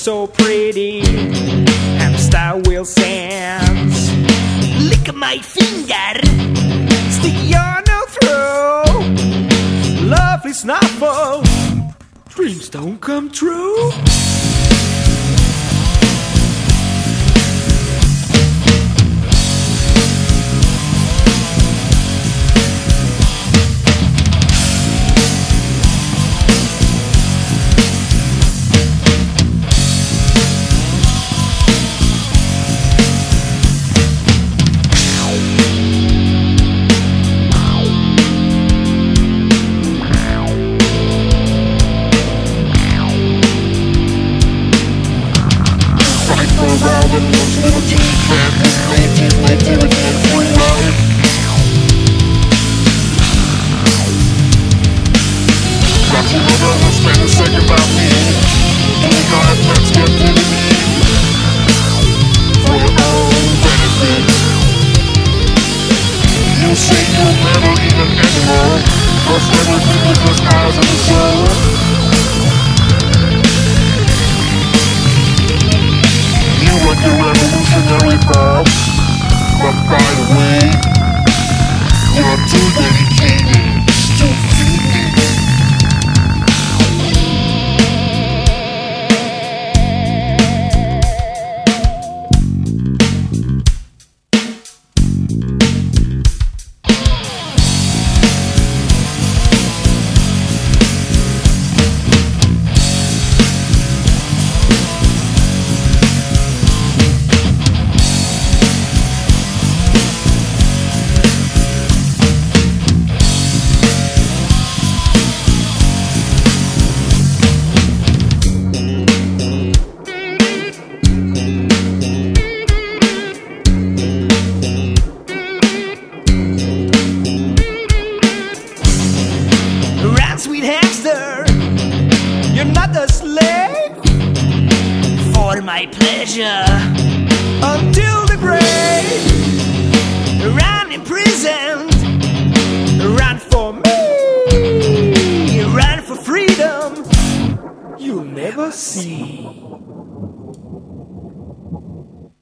so pretty, hamster wheel sands. Lick my finger, stick your nose through. Lovely snuffle, dreams don't come true. Sweet hamster, you're not a slave. For my pleasure, until the grave. Run imprisoned, run for me, run for freedom you'll never see.